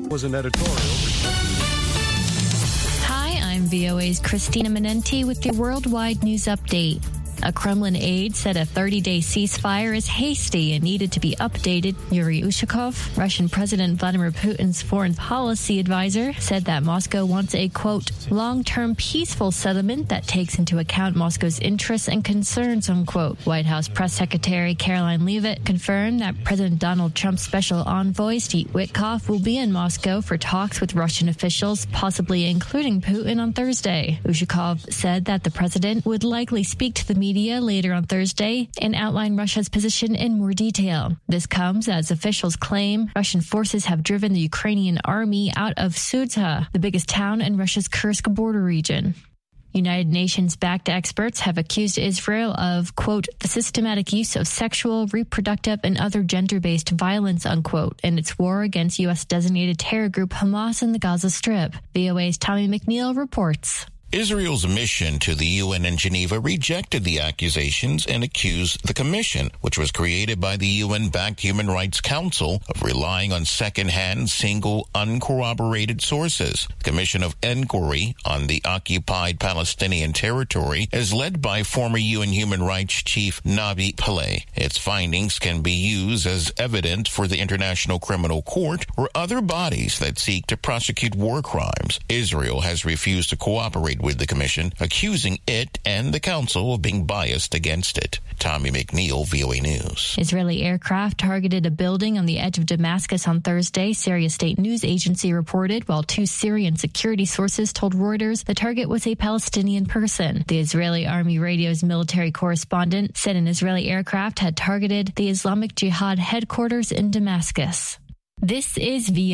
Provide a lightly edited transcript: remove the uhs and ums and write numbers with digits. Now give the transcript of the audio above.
Was an editorial. Hi, I'm VOA's Christina Menenti with the Worldwide News Update. A Kremlin aide said a 30-day ceasefire is hasty and needed to be updated. Yuri Ushakov, Russian President Vladimir Putin's foreign policy advisor, said that Moscow wants a, quote, long-term peaceful settlement that takes into account Moscow's interests and concerns, unquote. White House Press Secretary Caroline Leavitt confirmed that President Donald Trump's special envoy, Steve Witkoff, will be in Moscow for talks with Russian officials, possibly including Putin on Thursday. Ushakov said that the president would likely speak to the media later on Thursday and outline Russia's position in more detail. This comes as officials claim Russian forces have driven the Ukrainian army out of Sudzha, the biggest town in Russia's Kursk border region. United Nations-backed experts have accused Israel of, quote, the systematic use of sexual, reproductive, and other gender-based violence, unquote, in its war against U.S.-designated terror group Hamas in the Gaza Strip. VOA's Tommy McNeil reports. Israel's mission to the UN in Geneva rejected the accusations and accused the commission, which was created by the UN-backed Human Rights Council, of relying on second-hand, single, uncorroborated sources. The Commission of Inquiry on the occupied Palestinian territory is led by former UN Human Rights Chief Navi Pillay. Its findings can be used as evidence for the International Criminal Court or other bodies that seek to prosecute war crimes. Israel has refused to cooperate with the commission, accusing it and the council of being biased against it. Tommy McNeil, VOA News. Israeli aircraft targeted a building on the edge of Damascus on Thursday, Syria State News Agency reported, while two Syrian security sources told Reuters the target was a Palestinian person. The Israeli Army Radio's military correspondent said an Israeli aircraft had targeted the Islamic Jihad headquarters in Damascus. This is VOA.